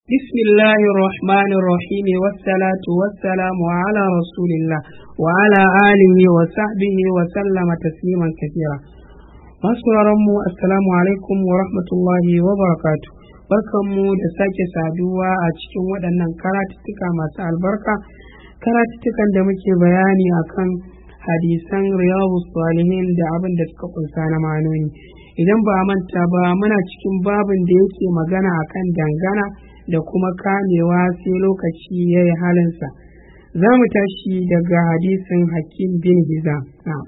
بسم الله الرحمن الرحيم والصلاة والسلام على رسول الله وعلى آله وصحبه وسلم تسليما كثيرا. masu assalamu alaikum wa rahmatullahi wa barakatuh. Barkanmu da sake saduwa a cikin waɗannan karatuttuka masu albarka, karatuttukan da muke bayani akan hadisan riyadus salihin da abin da suka kunsa na ma'anoni. Idan ba a manta ba, muna cikin babin da yake magana akan dangana da kuma kamewa sai lokaci ya yi halinsa. Za mu tashi daga hadisin Hakim bin Hizam.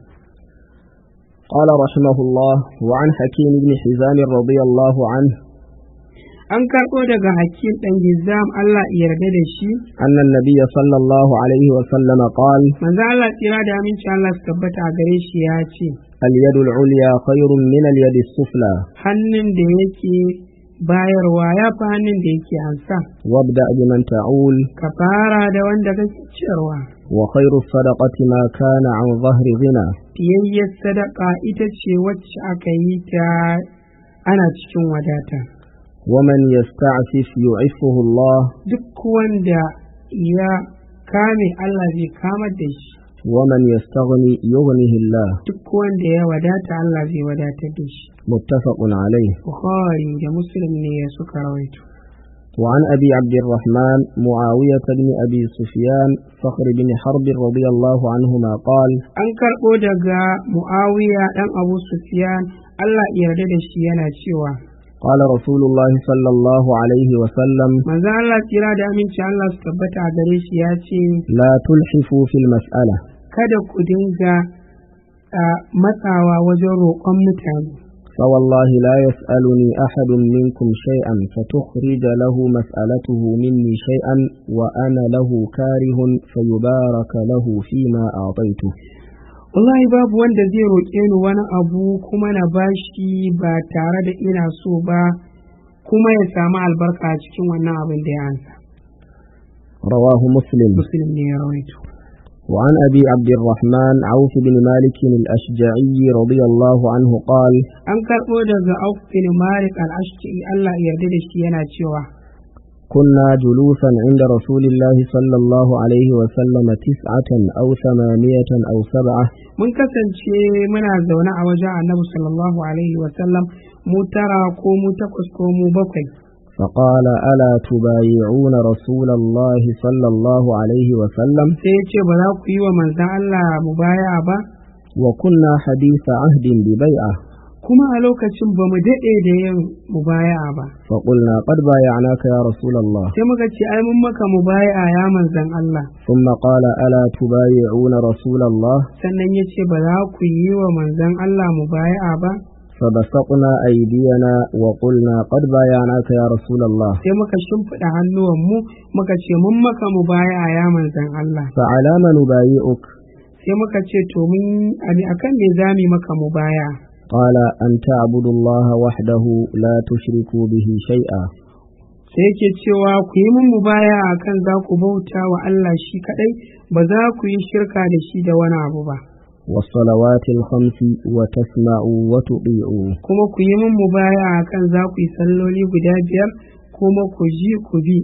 قال رحمه الله وعن حكيم بن حزام رضي الله عنه an karɓo daga Hakim ɗan Hizam Allah ya yarda da shi أن النبي صلى الله عليه وسلم قال manzo Allah tsira da aminci Allah su tabbata a gare shi ya ce اليد العليا خير من اليد السفلى hannun da yake bayarwa ya fi hannun da yake ansa وابدأ بمن تعول ka fara da wanda kake ciyarwa وخير الصدقة ما كان عن ظهر غنى fiyayyar sadaka ita ce wacce aka yi ta ana cikin wadata ومن يستعفف يعفه الله duk wanda ya kame Allah zai kamar da shi ومن يستغني يغنه الله duk wanda ya wadata Allah zai wadatar da shi. متفق عليه. Bukhari da Muslim ne suka rawaito. وعن أبي عبد الرحمن معاوية بن أبي سفيان صخر بن حرب رضي الله عنهما قال an karɓo daga Muawiya ɗan Abu Sufyan Allah ya yarda da shi yana cewa قال رسول الله صلى الله عليه وسلم manzo Allah tsira da aminci Allah su tabbata a gare shi ya ce لا تلحفوا في المسألة kada ku dinga matsawa wajen roƙon mutane فوالله لا يسألني أحد منكم شيئا فتخرج له مسألته مني شيئا وأنا له كاره فيبارك له فيما أعطيته. wallahi babu wanda zai roƙe ni wani abu kuma na bashi ba tare da ina so ba kuma ya samu albarka a cikin wannan abin da ya ansa. رواه مسلم. Muslim ne ya rawaito. وعن أبي عبد الرحمن عوف بن مالك الأشجعي رضي الله عنه قال an karɓo daga Auf bin Malik al-Ashja'i Allah ya yarda da shi yana cewa كنا جلوسا عند رسول الله صلى الله عليه وسلم 9 أو 8 أو 7 mun kasance muna zaune a wajen Annabi sallallahu alaihi wa sallam mu tara ko mu takwas ko mu bakwai فقال ألا تبايعون رسول الله صلى الله عليه وسلم sai ya ce ba za ku yi wa manzon Allah mubaya'a ba وكنا حديث عهد ببيعة kuma a lokacin ba mu daɗe da yin mubaya'a ba فقلنا قد بايعناك يا رسول الله sai muka ce ai mun maka mubaya'a ya manzon Allah ثم قال ألا تبايعون رسول الله sannan ya ce ba za ku yi wa manzon Allah mubaya'a ba فبسطنا أيدينا وقلنا قد بايعناك يا رسول الله sai muka shimfiɗa hannuwanmu muka ce mun maka mubaya'a ya manzon Allah فعلى ما نبايعك sai muka ce to mun akan me zami maka mubaya'a قال أن تعبدوا الله وحده لا تشركوا به شيئا sai yake cewa ku yi mun mubaya'a akan za ku bauta wa Allah shi kadai ba za ku yi shirka da shi da wani abu ba والصلوات الخمس وتسمعوا وتطيعوا kuma ku yi mun mubaya'a akan za ku yi salloli guda biyar kuma ku ji ku bi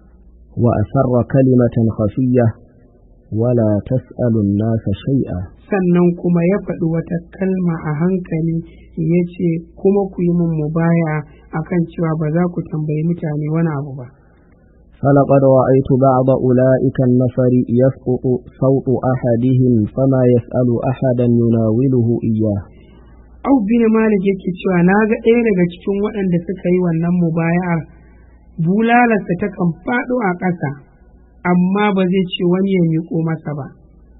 وأسر كلمة خفية ولا تسأل الناس شيئا sannan kuma ya faɗi wata kalma a hankali ya ce kuma ku yi mun mubaya'a akan cewa ba za ku tambayi mutane wani abu ba فلقد رأيت بعض أولئك النفر يسقط صوت أحدهم فما يسأل أحدا يناوله إياه. Auf bin Malik yake cewa na ga ɗaya daga cikin waɗanda suka yi wannan mubaya'ar bulalarsa ta kan faɗo a ƙasa amma ba zai ce wani ya miƙo masa ba.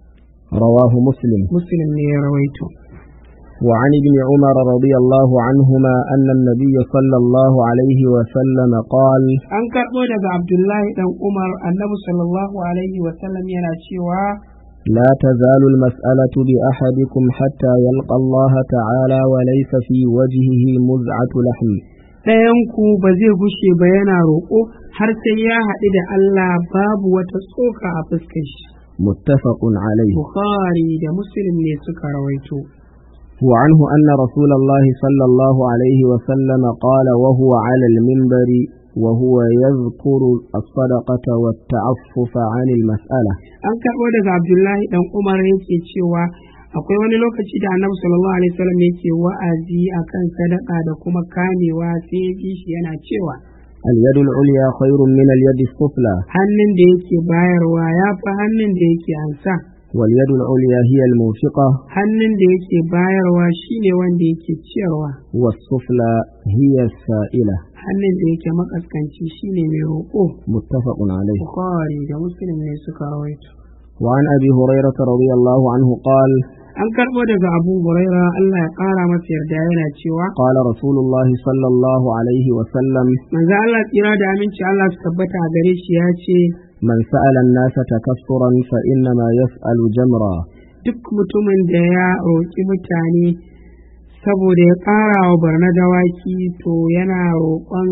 رواه مسلم. Muslim ne ya rawaito. وعن ابن عمر رضي الله عنهما أن النبي صلى الله عليه وسلم قال An karɓo daga Abdullahi ɗan Umar annabi sallallahu alaihi wa sallam yana cewa لا تزال المسألة بأحدكم حتى يلقى الله تعالى وليس في وجهه مزعة لحم. ɗayanku ba zai gushe ba yana roƙo har sai ya haɗu da Allah babu wata tsoka a fuskar shi. متفق عليه. Bukhari da Muslim ne suka rawaito. وعنه أن رسول الله صلى الله عليه وسلم قال وهو على المنبر وهو يذكر الصدقة والتعفف عن المسألة. an karɓo daga Abdullahi dan Umar yake cewa akwai wani lokaci da Annabi sallallahu alaihi wasallam yake wa'azi akan sadaka da kuma kamewa sai ya ji shi yana cewa اليد العليا خير من اليد السفلى hannun da yake bayarwa ya fi hannun da yake ansa, واليد العليا هي المنفقة hannun da yake bayarwa shine wanda yake ciyarwa, والسفلى هي السائلة. hannun da yake makaskanci shine mai roƙo. متفق عليه. Bukhari da Muslim ne suka rawaito. وعن أبي هريرة رضي الله عنه قال an karɓo daga Abu Huraira Allah ya ƙara masa yarda yana cewa قال رسول الله صلى الله عليه وسلم manzo Allah tsira da aminci Allah su tabbata a gare shi ya ce من سأل الناس تكثرا فإنما يسأل جمرا. duk mutumin da ya roƙi mutane saboda ya ƙara wa barna dawaki to yana roƙon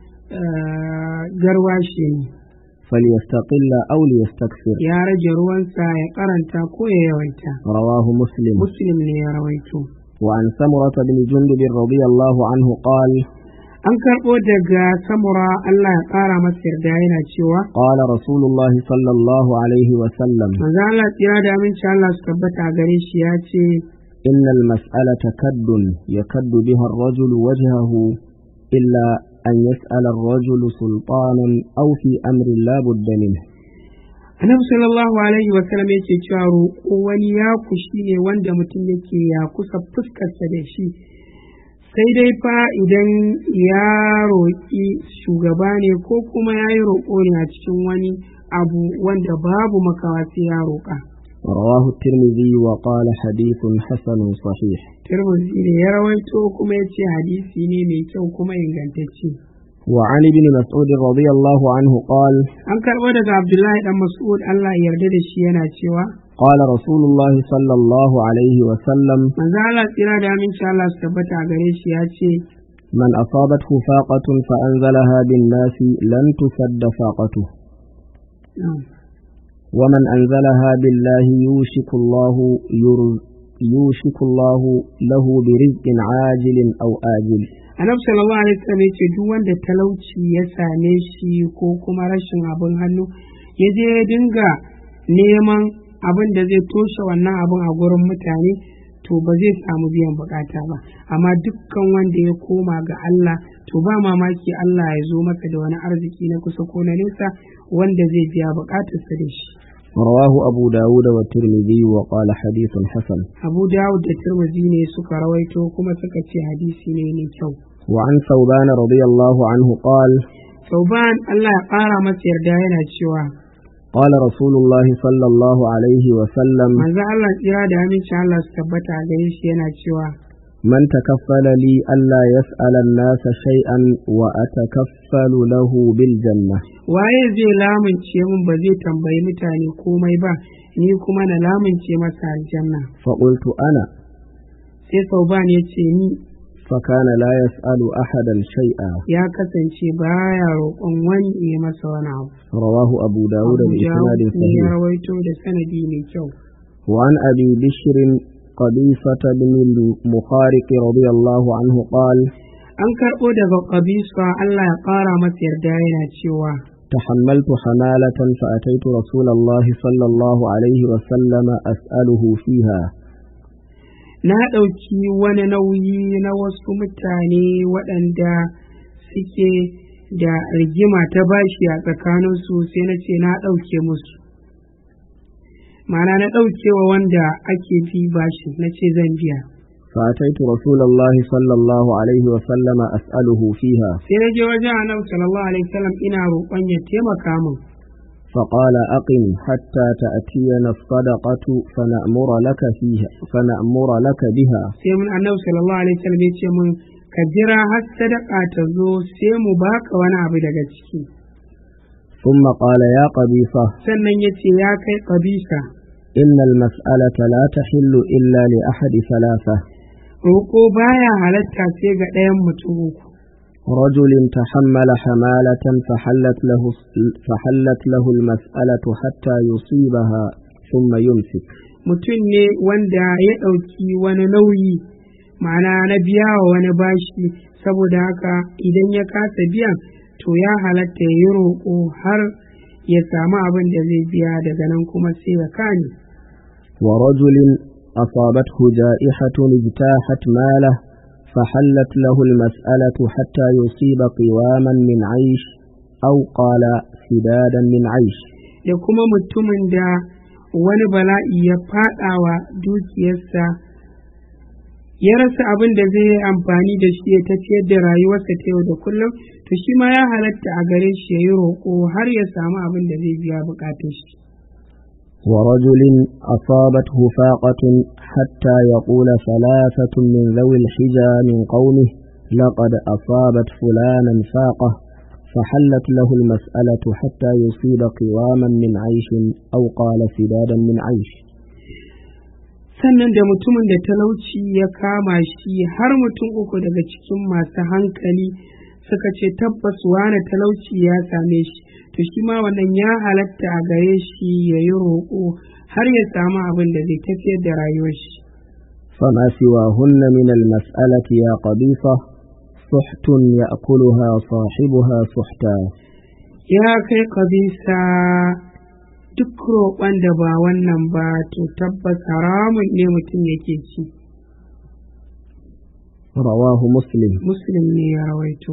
garwashi ne, فليستقل أو ليستكثر. ya rage ruwansa ya karanta ko ya yawaita. رواه مسلم. Muslim ne ya rawaito. وعن سمرة بن جندب رضي الله عنه قال an karɓo daga Samura Allah ya ƙara masa yarda yana cewa قال رسول الله صلى الله عليه وسلم manzo Allah tsira da aminci Allah su tabbata a gare shi ya ce إن المسألة كد يكد بها الرجل وجهه إلا أن يسأل الرجل سلطانا أو في أمر لا بد منه. Annabi sallallahu alaihi wa sallam yake cewa roƙo wani ya kushi ne wanda mutum yake ya kusa fuskarsa da shi, sai dai fa idan ya roƙi shugaba ne ko kuma ya yi roƙo ne a cikin wani abu wanda babu makawa sai ya roƙa. رواه الترمذي وقال حديث حسن صحيح. Tirmidhi ne ya rawaito kuma ya ce hadisi ne mai kyau kuma ingantacce. وعن ابن مسعود رضي الله عنه قال an karɓo daga Abdullahi dan Mas'ud Allah ya yarda da shi yana cewa قال رسول الله صلى الله عليه وسلم manzo Allah tsira da aminci Allah su tabbata a gare shi ya ce من أصابته فاقة فأنزلها بالناس لن تسد فاقته ومن أنزلها بالله يوشك الله له برزق عاجل أو آجل. Annabi sallallahu alaihi wasallam ya ce duk wanda talauci ya same shi ko kuma rashin abin hannu ya je ya dinga neman abin da zai toshe wannan abin a gurin mutane to ba zai samu biyan bukata ba, amma dukkan wanda ya koma ga Allah to ba mamaki Allah ya zo masa da wani arziki na kusa ko na nesa wanda zai biya bukatarsa da shi. رواه أبو داود والترمذي وقال حديث حسن. Abu Dawud da Tirmidhi ne suka rawaito kuma suka ce hadisi ne mai kyau. وعن ثوبان رضي الله عنه قال Sauban Allah ya ƙara masa yarda yana cewa قال رسول الله صلى الله عليه وسلم manzo Allah tsira da aminci Allah su tabbata a gare shi yana cewa من تكفل لي ألا يسأل الناس شيئا وأتكفل له بالجنة. waye zai lamunce mun ba zai tambayi mutane komai ba ni kuma na lamunce masa aljanna. فقلت أنا sai Sauban ya ce ni, فكان لا يسأل أحدا شيئا. ya kasance baya roƙon wani ya masa wani abu. رواه أبو داود Abu بإسناد Dawud ne ya صحيح. rawaito da sanadi mai kyau. وعن أبي بشر قبيصة بن المخارق رضي الله عنه قال an karɓo daga Qabisa Allah ya ƙara masa yarda yana cewa تحملت حمالة فأتيت رسول الله صلى الله عليه وسلم أسأله فيها. na ɗauki wani nauyi na wasu mutane waɗanda suke da rigima ta bashi a tsakaninsu sai na ce na ɗauke musu, ma'ana na ɗauke wa wanda ake bi bashi na ce zan biya. فأتيت رسول الله صلى الله عليه وسلم أسأله فيها sai na je wajen Annabi sallallahu alaihi wasallam ina roƙon ya taimaka min. فقال أقم حتى تأتينا الصدقة فنأمر لك بها. sai mun Annabi sallallahu alaihi wasallam ya ce min ka jira har sadaka ta zo sai mu baka wani abu daga ciki. ثم قال يا قبيصة sannan ya ce ya kai Qabisa, إن المسألة لا تحل إلا لأحد ثلاثة. roƙo baya halatta sai ga ɗayan mutum uku. رجل تحمل حمالة فحلت له المسألة حتى يصيبها ثم يمسك. mutum ne wanda ya ɗauki wani nauyi, ma'ana na biya wa wani bashi, saboda haka idan ya kasa biyan to ya halatta ya yi roƙo har ya samu abin da zai biya, daga nan kuma sai ya kame. ورجل أصابته جائحة اجتاحت ماله فحلت له المسألة حتى يصيب قواما من عيش أو قال سدادا من عيش. Da kuma mutumin da wani bala'i ya faɗawa dukiyarsa ya rasa abin da zai yi amfani da shi ya tafiyar da rayuwarsa ta yau da kullum, to shi ma ya halatta a gare shi ya yi roƙo har ya samu abin da zai biya buƙatun shi. ورجل أصابته فاقة حتى يقول ثلاثة من ذوي الحجى من قومه لقد أصابت فلانا فاقة فحلت له المسألة حتى يصيب قواما من عيش أو قال سدادا من عيش. sannan da mutumin da talauci ya kama shi har mutum uku daga cikin masu hankali suka ce tabbas wane talauci ya same shi, to shi ma wannan ya halatta a gare shi ya yi roƙo har ya samu abin da zai tafiyar da rayuwar shi. فما سواهن من المسألة يا قبيصة سحت يأكلها صاحبها سحتا. Ya kai kabisa, duk roƙon da ba wannan ba to tabbas haramun ne mutum yake ci. رواه مسلم. Muslim ne ya rawaito.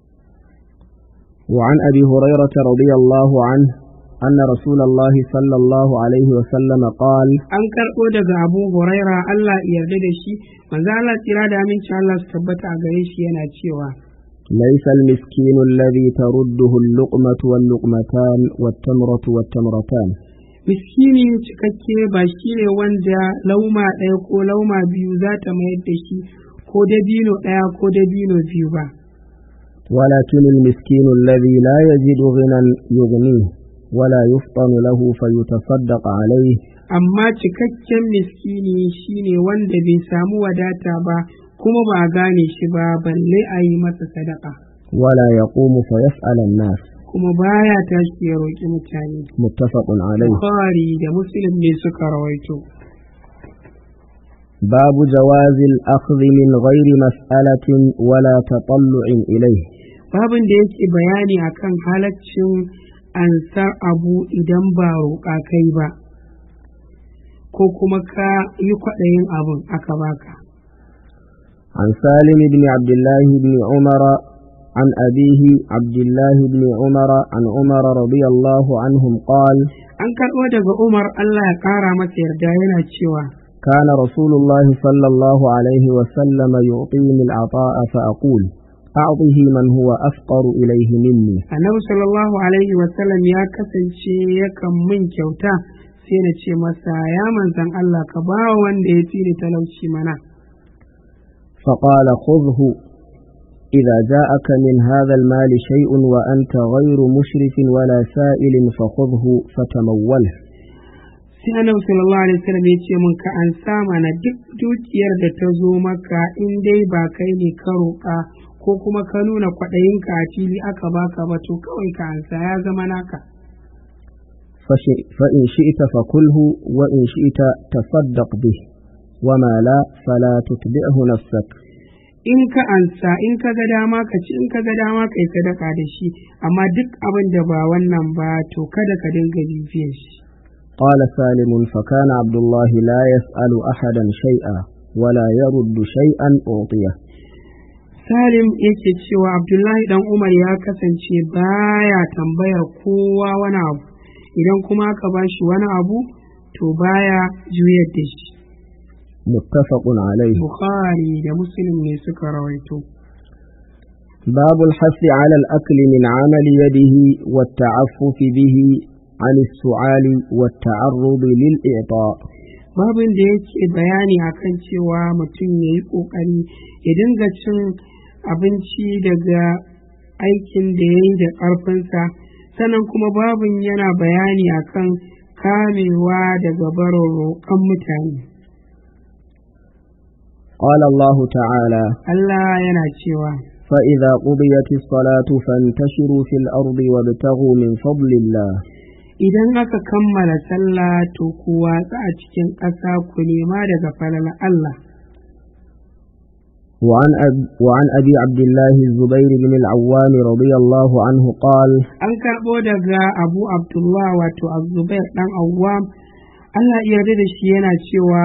وعن أبي هريرة رضي الله عنه أن رسول الله صلى الله عليه وسلم قال: An karɓo daga Abu Huraira Allah ya yarda da shi, manzo Allah tsira da aminci Allah su tabbata a gare shi yana cewa ليس المسكين الذي ترده اللقمة واللقمتان والتمرة والتمرتان. miskini cikakke ba shi ne wanda lauma ɗaya ko lauma biyu za ta mayar da shi ko dabino ɗaya ko dabino biyu ba. ولكن المسكين الذي لا يجد غنى يغنيه ولا يفطن له فيتصدق عليه. Amma cikakken miskini shine wanda bai samu wadata ba kuma ba a gane shi ba balle a yi masa sadaka. ولا يقوم فيسأل الناس. kuma baya tashi ya roƙi mutane. Muttafaqun alayhi. Bukhari da Muslim ne suka rawaito. Babu jawazil akhdhi min ghairi mas'alatin wala tatallu'in ilayhi. Babin da yake bayani akan halaccin ansar abu idan ba roƙa kai ba ko kuma ka yi kwaɗayin abin aka baka. An Salim ibn Abdullah ibn Umar عن أبيه عبد الله بن عمر عن عمر رضي الله عنهم قال: An karɓo daga Umar Allah ya ƙara masa yarda yana cewa كان رسول الله صلى الله عليه وسلم يعطيني العطاء فأقول أعطه من هو أفقر إليه مني. Annabi sallallahu alaihi wa sallam ya kasance yakan min kyauta sai na ce masa ya manzon Allah ka ba wanda ya fi ni talauci mana. فقال خذه إذا جاءك من هذا المال شيء وأنت غير مشرف ولا سائل فخذه فتموله. Sai Annabi sallallahu alaihi wasallam ya ce mun ka an sama na duk dukiyar da ta zo maka in dai ba kai ne ka roƙa ko kuma ka nuna kwaɗayinka a fili aka baka ba to kawai ka ansa ya zama naka. فإن شئت فكله وإن شئت تصدق به وما لا فلا تتبعه نفسك. In ka ansa in ka ga dama ka ci in ka ga dama kai sadaka da shi amma duk abin da ba wannan ba to kada ka dinga bibiyar shi. قال سالم فكان عبد الله لا يسأل أحدا شيئا ولا يرد شيئا أعطيه. Salim yake cewa Abdullahi dan Umar ya kasance baya tambayar kowa wani abu idan kuma aka bashi wani abu to baya juyar da shi. متفق عليه. Bukhari da Muslim ne suka rawaito. باب الحث على الأكل من عمل يده والتعفف به عن السؤال والتعرض للإعطاء. Babin da yake bayani akan cewa mutum ya yi ƙoƙari ya dinga cin abinci daga aikin da ya yi da ƙarfinsa, sannan kuma babin yana bayani akan kamewa daga barin roƙon mutane. قال الله تعالى: Allah yana cewa فإذا قضيت الصلاة فانتشروا في الأرض وابتغوا من فضل الله. idan aka kammala sallah to ku watsa a cikin ƙasa ku nema daga falalar Allah. وعن أبي عبد الله الزبير بن العوام رضي الله عنه قال an karɓo daga Abu Abdullah wato Az-Zubair dan Awwam Allah ya yarda da shi yana cewa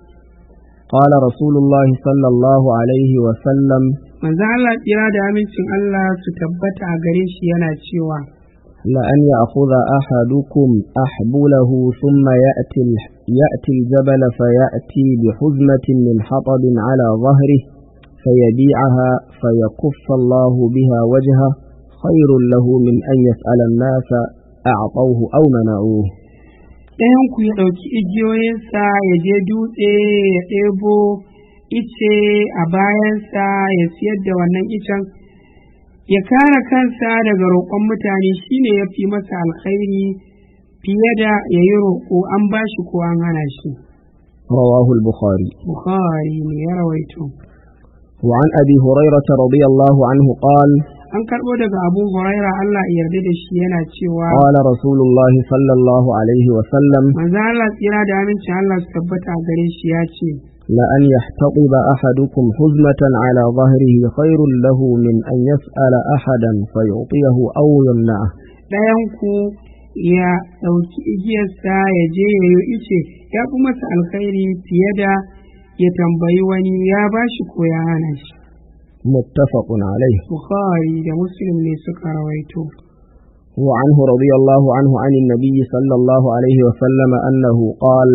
قال رسول الله صلى الله عليه وسلم manzo Allah tsira da amincin Allah su tabbata a gare shi yana cewa لأن يأخذ أحدكم أحبله ثم يأتي الجبل فيأتي بحزمة من حطب على ظهره فيبيعها فيكف الله بها وجهه خير له من أن يسأل الناس أعطوه أو منعوه. ɗayan ku ya ɗauki igiyoyinsa ya je dutse ya ɗebo ice a bayansa ya siyar da wannan icen ya kare kansa daga roƙon mutane shine ya fi masa alkhairi fiye da ya yi roƙo an ba shi ko an hana shi. رواه البخاري. Bukhari ne ya rawaito. وعن أبي هريرة رضي الله عنه قال an karɓo daga Abu Huraira Allah ya yarda da shi yana cewa قال رسول الله صلى الله عليه وسلم manzo Allah tsira da amincin Allah su tabbata a gare shi ya ce لأن يحتطب أحدكم حزمة على ظهره خير له من أن يسأل أحدا فيعطيه أو يمنعه. ɗayan ku ya ɗauki igiyarsa ya je ya yi ice ya fi masa alkhairi fiye da ya tambayi wani ya ba shi ko ya hana shi. متفق عليه. Bukhari da Muslim ne suka rawaito. وعنه رضي الله عنه عن النبي صلى الله عليه وسلم أنه قال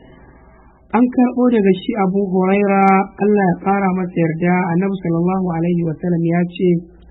an karɓo daga shi Abu Huraira Allah ya ƙara masa yarda annabi sallallahu alaihi wasallam ya ce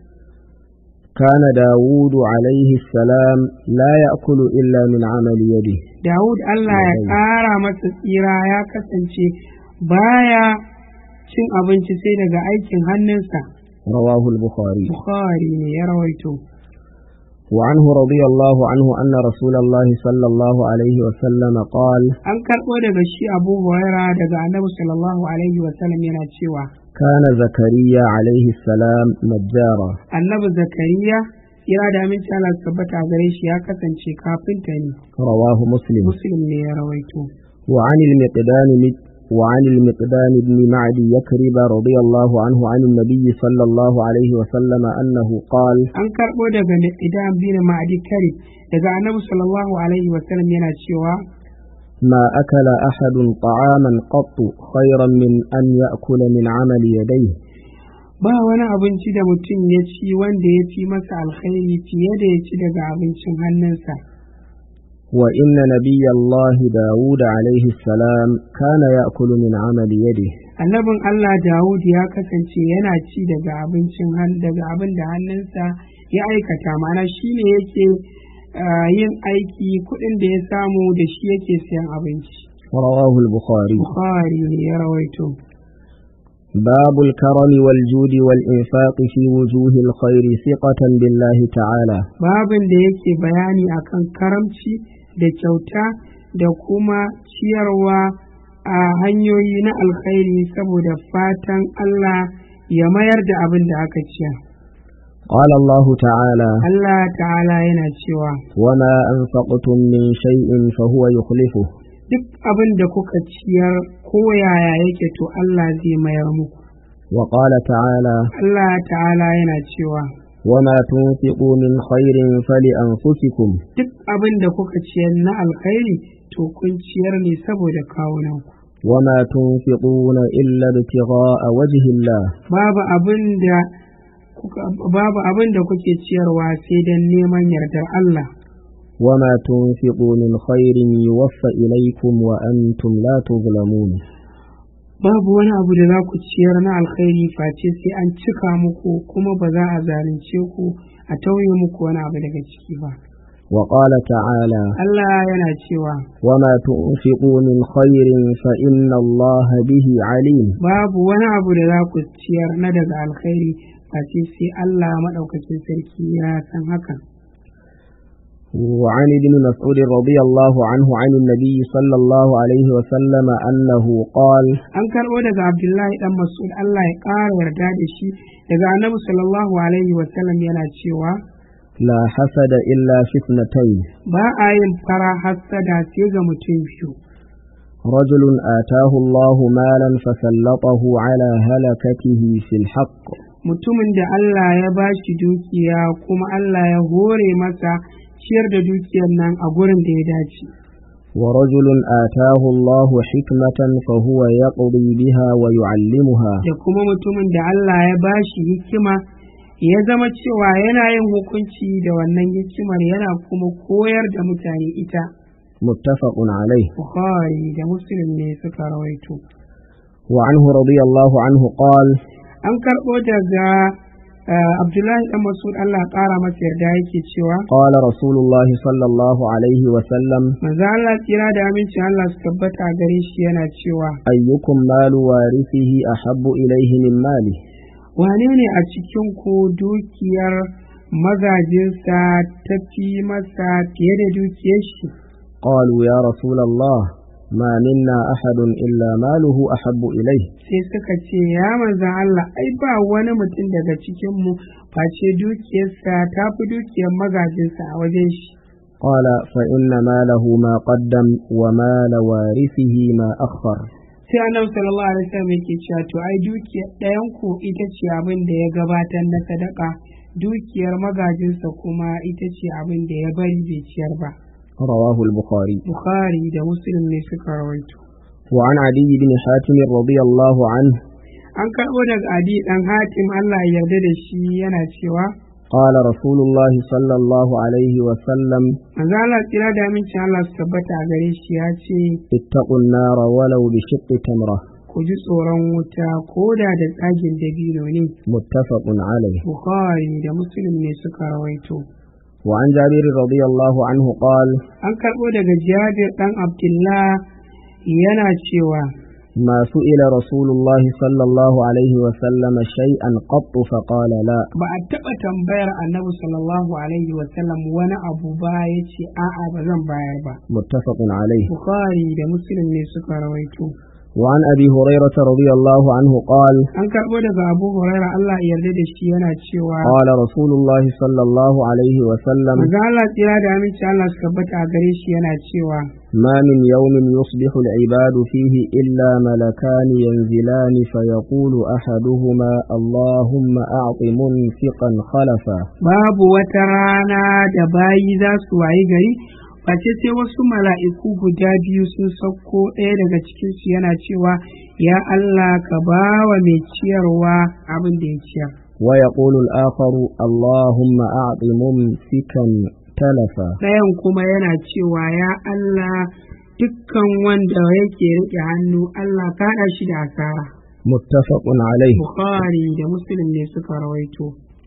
كان داود عليه السلام لا يأكل إلا من عمل يده. Dawud Allah ya ƙara masa tsira ya kasance baya cin abinci sai daga aikin hannunsa. رواه البخاري. Bukhari ne ya rawaito. وعنه رضي الله عنه أن رسول الله صلى الله عليه وسلم قال an karɓo daga shi Abu Huraira daga annabi sallallahu alaihi wasallam yana cewa كان زكريا عليه السلام نجارا. annabi Zakariya tsira da aminci Allah su tabbata a gare shi ya kasance kafinta ne. رواه مسلم. Muslim ne ya rawaito. وعن المقدام بن معدي يكرب رضي الله عنه عن النبي صلى الله عليه وسلم أنه قال an karɓo daga Miqdam bin Ma'di Karib daga annabi sallallahu alaihi wasallam yana cewa ما أكل أحد طعاما قط خيرا من أن يأكل من عمل يديه. ba wani abinci da mutum ya ci wanda ya fi masa alkhairi fiye da ya ci daga abincin hannunsa. وإن نبي الله داود عليه السلام كان يأكل من عمل يده. annabin Allah Dawud ya kasance yana ci daga daga abin da hannunsa ya aikata mana shine yake yin aiki kuɗin da ya samu da shi yake siyan abinci. رواه البخاري. Bukhari ne ya rawaito. باب الكرم والجود والإنفاق في وجوه الخير ثقة بالله تعالى. babin da yake bayani akan karamci da kyauta da kuma ciyarwa a hanyoyi na alkhairi saboda fatan Allah ya mayar da abin da aka ciyar. قال الله تعالى Allah ta'ala yana cewa وما أنفقتم من شيء فهو يخلفه. duk abin da kuka ciyar ko yaya yake to Allah zai mayar muku. وقال تعالى Allah ta'ala yana cewa وما تنفقوا من خير فلأنفسكم. duk abin da kuka ciyar na alkhairi to kun ciyar ne saboda kawunanku. وما تنفقون إلا ابتغاء وجه الله. babu abin da kuke ciyarwa sai don neman yardar Allah. وما تنفقوا من خير يوفى إليكم وأنتم لا تظلمون. babu wani abu da za ku ciyar na alkhairi face sai an cika muku kuma ba za a zalunce ku a tauye muku wani abu daga ciki ba. وقال تعالى Allah yana cewa وما تنفقوا من خير فإن الله به عليم. babu wani abu da za ku ciyar na daga alkhairi face sai Allah maɗaukakin sarki ya san haka. وعن ابن مسعود رضي الله عنه عن النبي صلى الله عليه وسلم أنه قال an karɓo daga Abdullahi dan Mas'ud Allah ya ƙara yarda da shi daga Annabi sallallahu alaihi wa sallam yana cewa لا حسد إلا في اثنتين. ba a yin fara hassada sai ga mutum biyu. رجل آتاه الله مالا فسلطه على هلكته في الحق mutumin da Allah ya bashi dukiya kuma Allah ya hore masa ciyar da dukiyar nan a gurin da ya dace. ورجل آتاه الله حكمة فهو يقضي بها ويعلمها da kuma mutumin da Allah ya bashi hikima ya zama cewa yana yin hukunci da wannan hikimar yana kuma koyar da mutane ita. متفق عليه. Bukhari da Muslim ne suka rawaito. وعنه رضي الله عنه قال An karɓo daga Abdullahi ɗan Mas'ud Allah ƙara masa yarda yake cewa قال رسول الله صلى الله عليه وسلم manzo Allah tsira da amincin Allah su tabbata a gare shi yana cewa أيكم مال وارثه أحب إليه من ماله wane ne a cikin ku dukiyar magajinsa ta fi masa fiye da dukiyar shi? قالوا يا رسول الله ما منا أحد إلا ماله أحب إليه Sai suka ce ya manzan Allah ai ba wani mutum daga cikin mu face dukiyarsa ta fi dukiyar magajinsa a wajen shi. قال فإن ماله ما قدم ومال وارثه ما أخر. Sai Annabi sallallahu alaihi wasallam yake cewa to ai dukiyar ɗayan ku ita ce abin da ya gabatar na sadaka, dukiyar magajinsa kuma ita ce abin da ya bari bai ciyar ba. رواه البخاري. Bukhari da Muslim ne suka rawaito. وعن عدي بن حاتم رضي الله عنه An karɓo daga Adi ɗan Hatim Allah ya yarda da shi yana cewa قال رسول الله صلى الله عليه وسلم manzo Allah tsira da amincin Allah su tabbata a gare shi ya ce اتقوا النار ولو بشق تمرة. ku ji tsoron wuta ko da tsagin dabino ne. متفق عليه. Bukhari da Muslim ne suka rawaito. وعن جابر رضي الله عنه قال An karɓo daga Jabir ɗan Abdullah yana cewa ما سئل رسول الله صلى الله عليه وسلم شيئا قط فقال لا. ba a taɓa tambayar Annabi sallallahu alaihi wasallam wani abu ba ya ce a'a ba zan bayar ba. متفق عليه. Bukhari da Muslim ne suka rawaito. وعن أبي هريرة رضي الله عنه قال An karɓo daga Abu Huraira Allah ya yarda da shi yana cewa قال رسول الله صلى الله عليه وسلم manzo Allah tsira da aminci Allah su tabbata a gare shi yana cewa ما من يوم يصبح العباد فيه إلا ملكان ينزلان فيقول أحدهما اللهم أعط منفقا خلفا. babu wata rana da bayi za su wayi gari face sai wasu mala'iku guda biyu sun sauko ɗaya daga cikinsu yana cewa ya Allah ka ba wa mai ciyarwa abin da ya ciyar. ويقول الآخر اللهم أعط ممسكا تلفا. Ɗayan kuma yana cewa ya Allah dukkan wanda yake riƙe hannu Allah ka haɗa shi da asara. متفق عليه. Bukhari da Muslim ne suka rawaito.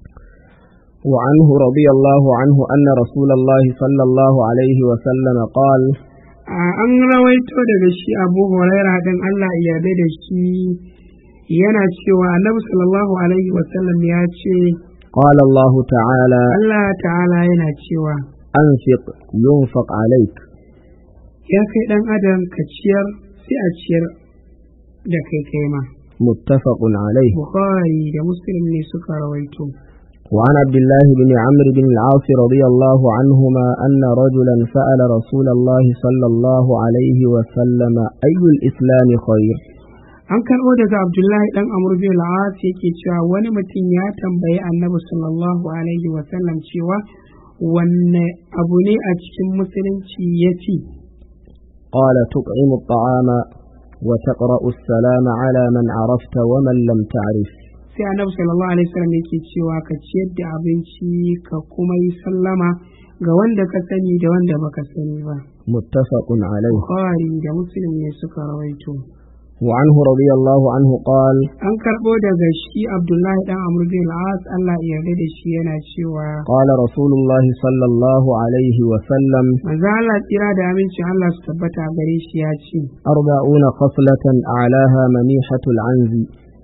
وعنه رضي الله عنه أن رسول الله صلى الله عليه وسلم قال An rawaito daga shi Abu Huraira dan Allah ya yarda da shi yana cewa Annabi sallallahu alaihi wasallam ya ce قال الله تعالى Allah ta'ala yana cewa أنفق ينفق عليك. ya kai dan adam ka ciyar sai a ciyar da kai ma. متفق عليه. Bukhari da Muslim ne suka rawaito. وعن عبد الله بن عمرو بن العاص رضي الله عنهما أن رجلا سأل رسول الله صلى الله عليه وسلم أي الإسلام خير. An karɓo daga Abdullahi ɗan Amr bin al-As yake cewa wani mutum ya tambayi Annabi sallallahu alaihi wa sallam cewa wanne abu ne a cikin musulunci yafi. قال تطعم الطعام وتقرأ السلام على من عرفت ومن لم تعرف. Sai Annabi sallallahu alaihi wa sallam yake cewa ka ciyar da abinci ka kuma yi sallama ga wanda ka sani da wanda baka sani ba. متفق عليه. Bukhari da Muslim ne suka rawaito. وعنه رضي الله عنه قال An karɓo daga shi Abdullahi ɗan Amr bin al-As Allah ya yarda da shi yana cewa قال رسول الله صلى الله عليه وسلم manzo Allah tsira da amincin Allah su tabbata gare shi ya ce 40 خصلة أعلاها منيحة العنز.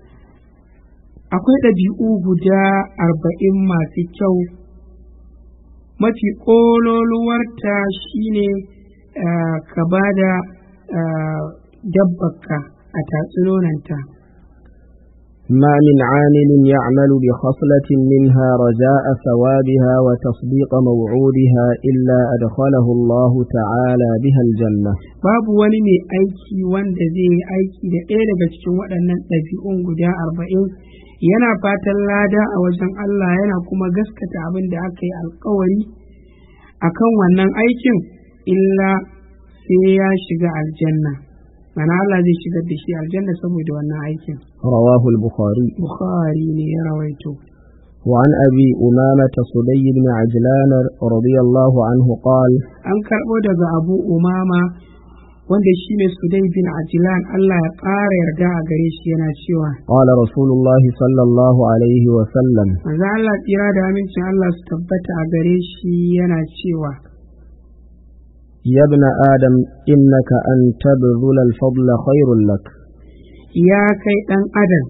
akwai ɗabi'u guda 40 masu kyau mafi ƙololuwarta shine ka ba da dabbarka a tatsunonanta. ما من عامل يعمل بخصلة منها رجاء ثوابها وتصديق موعودها إلا أدخله الله تعالى بها الجنة. babu wani mai aiki wanda zai yi aiki da ɗaya daga cikin waɗannan ɗabi'un guda 40 yana fatan lada a wajen Allah yana kuma gaskata abin da aka yi alkawari akan wannan aikin illa sai ya shiga aljanna, mana Allah zai shigar da shi aljanna saboda wannan aikin. رواه البخاري. Bukhari ne ya rawaito. وعن أبي أمامة صدي بن عجلان رضي الله عنه قال An karɓo daga Abu Umama wanda shi ne Sudai bin Ajlan, Allah ya ƙara yarda a gare shi, yana cewa قال رسول الله صلى الله عليه وسلم manzo Allah tsira da amincin Allah su tabbata a gare shi yana cewa يا ابن آدم إنك أن تبذل الفضل خير لك ya kai ɗan adam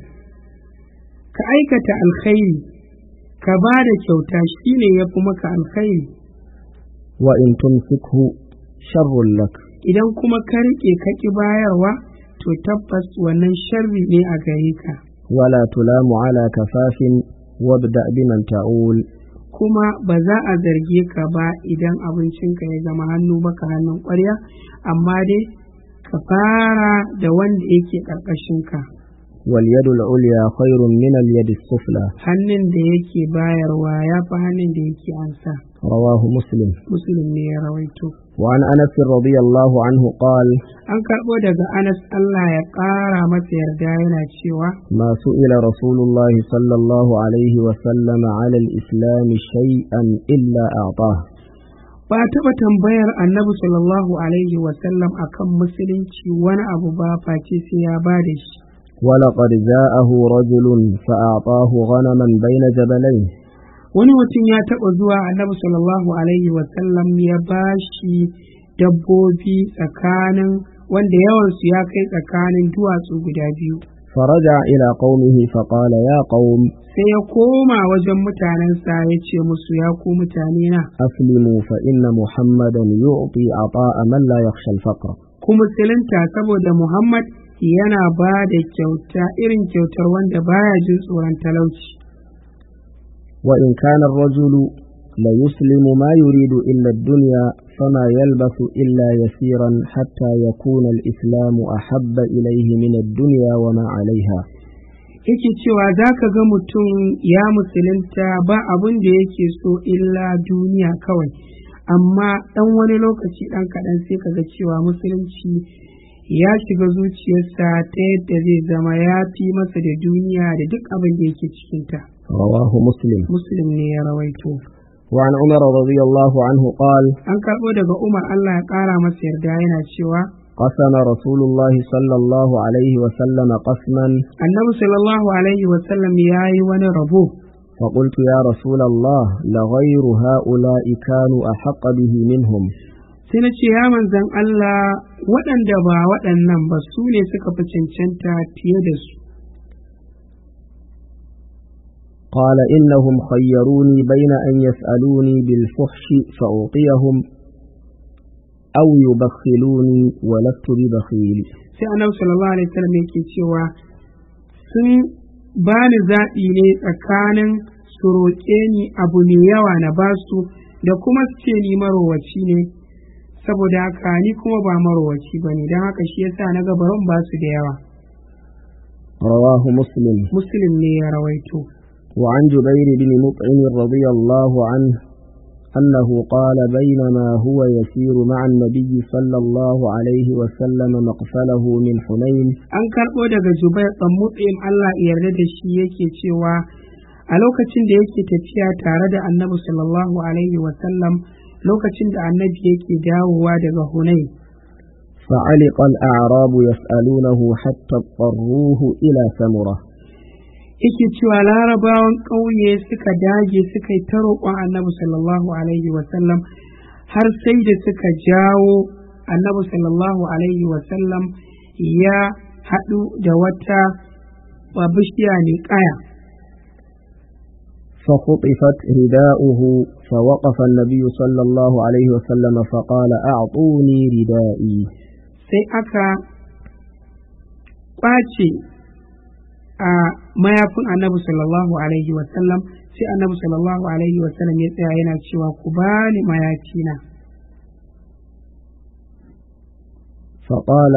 ka aikata alkhairi, ka ba da kyauta shine ya fi maka alkhairi, وإن تمسكه شر لك idan kuma ka riƙe ka ƙi bayarwa to tabbas wannan sharri ne a gare ka. ولا تلام على كفاف وابدأ بمن تعول Kuma ba za a zarge ka ba idan abincinka ya zama hannu baka hannun ƙwarya, amma dai ka fara da wanda yake ƙarƙashinka. واليد العليا خير من اليد السفلى. Hannun da yake bayarwa ya fi hannun da yake ansa. رواه مسلم. Muslim ne ya rawaito. وعن أنس رضي الله عنه قال An karɓo daga Anas, Allah ya ƙara masa yarda, yana cewa ما سئل رسول الله صلى الله عليه وسلم على الإسلام شيئا إلا أعطاه. ba taɓa tambayar annabi sallallahu alaihi wasallam akan musulunci wani abu ba face sai ya ba da shi. ولقد جاءه رجل فأعطاه غنما بين جبلين. Wani mutum ya taɓa zuwa annabi sallallahu alaihi wasallam ya ba shi dabbobi tsakanin wanda yawansu ya kai tsakanin duwatsu guda biyu. فرجع إلى قومه فقال يا قوم Sai ya koma wajen mutanensa ya ce musu, ya ku mutane na, أسلموا فإن محمدا يعطي عطاء من لا يخشى الفقر. ku musulunta saboda Muhammad yana ba da kyauta irin kyautar wanda baya jin tsoron talauci. وإن كان الرجل ليسلم ما يريد إلا الدنيا فما يلبث إلا يسيرا حتى يكون الإسلام أحب إليه من الدنيا وما عليها. Yake cewa za ka ga mutum ya musulunta ba abin da yake so illa duniya kawai, amma ɗan wani lokaci ɗan kaɗan sai ka ga cewa musulunci ya shiga zuciyarsa ta yadda zai zama ya fi masa da duniya da duk abin da yake cikinta. رواه مسلم. Muslim ne ya rawaito. وعن عمر رضي الله عنه قال An karɓo daga Umar, Allah ya ƙara masa yarda, yana cewa قسم رسول الله صلى الله عليه وسلم قسما Annabi sallallahu alaihi wasallam ya yi wani rabo. فقلت يا رسول الله لغير هؤلاء كانوا أحق به منهم. Sai na ce, ya manzan Allah, waɗanda ba waɗannan ba su ne suka fi cancanta fiye da su. قال إنهم خيروني بين أن يسألوني بالفحش فأعطيهم أو يبخلوني ولست ببخيل. Sai Annabi sallallahu alaihi wasallam yake cewa sun bani zaɓi ne tsakanin su roƙe ni abu mai yawa na basu da kuma su ce ni marowaci ne, saboda haka ni kuma ba marowaci ba ne, don haka shi yasa na gabarin ba su da yawa. رواه مسلم. Muslim ne ya rawaito. وعن جبير بن مطعم رضي الله عنه أنه قال بينما هو يسير مع النبي صلى الله عليه وسلم مقفله من حنين. An karɓo daga Jubair ɗan Mut'im, Allah ya yarda da shi, yake cewa a lokacin da yake tafiya tare da Annabi sallallahu alaihi wasallam, lokacin da Annabi yake dawowa daga Hunain, فعلق الأعراب يسألونه حتى اضطروه إلى ثمرة. yake cewa larabawan ƙauye suka dage suka yi ta roƙon Annabi sallallahu alaihi wasallam har sai da suka jawo Annabi sallallahu alaihi wasallam ya haɗu da wata bishiya ne ƙaya. فخطفت رداؤه فوقف النبي صلى الله عليه وسلم فقال أعطوني ردائي. Sai aka ƙwace a mayafin annabi sallallahu alaihi wasallam, sai annabi sallallahu alaihi wasallam ya tsaya yana cewa ku bani mayafina. فقال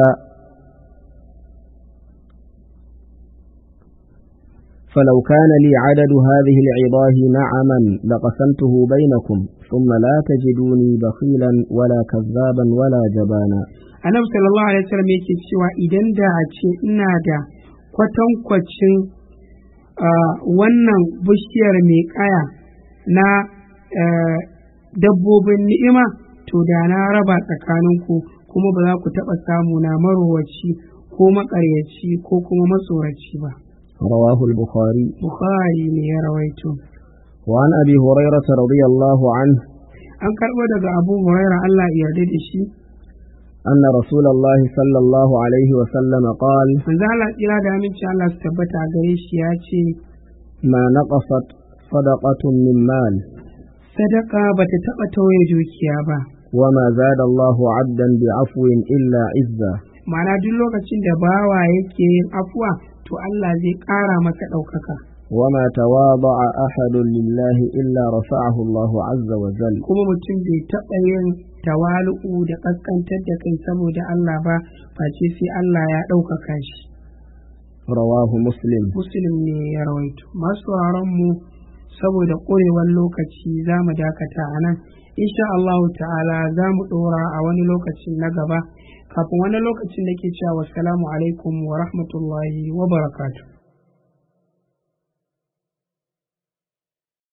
فلو كان لي عدد هذه العظاه نعما لقسمته بينكم ثم لا تجدوني بخيلا ولا كذابا ولا جبانا. annabi sallallahu alaihi wasallam yake cewa idan da a ce ina da kwatankwacin wannan bishiyar mai kaya na dabbobin ni'ima, to da na raba tsakaninku, kuma ba za ku taɓa samu na marowaci ko maƙaryaci ko kuma matsoraci ba. رواه البخاري. Bukhari ne ya rawaito. وعن أبي هريرة رضي الله عنه An karɓo daga Abu Hurairah Allah ya yarda da shi, أن رسول الله صلى الله عليه وسلم قال manzo Allah tsira da aminci Allah su tabbata a gare shi ya ce, ما نقصت صدقة من مال sadaka bata taɓa tauye dukiya ba, وما زاد الله عبدا بعفو إلا عزا. ma'ana duk lokacin da bawa yake yin afuwa to Allah zai ƙara masa ɗaukaka. وما تواضع أحد لله إلا رفعه الله عز وجل. kuma mutum bai taɓa yin tawalu'u da ƙasƙantar da kai saboda Allah ba, face sai Allah ya ɗaukaka shi. رواه مسلم. Muslim ne ya rawaito. Masu mu saboda ƙurewar lokaci za mu dakata a nan, insha Allah ta'ala za mu ɗora a wani lokacin na gaba. Kafin wani lokacin da ke cewa wassalamu alaikum wa rahmatullahi wa barakatuh.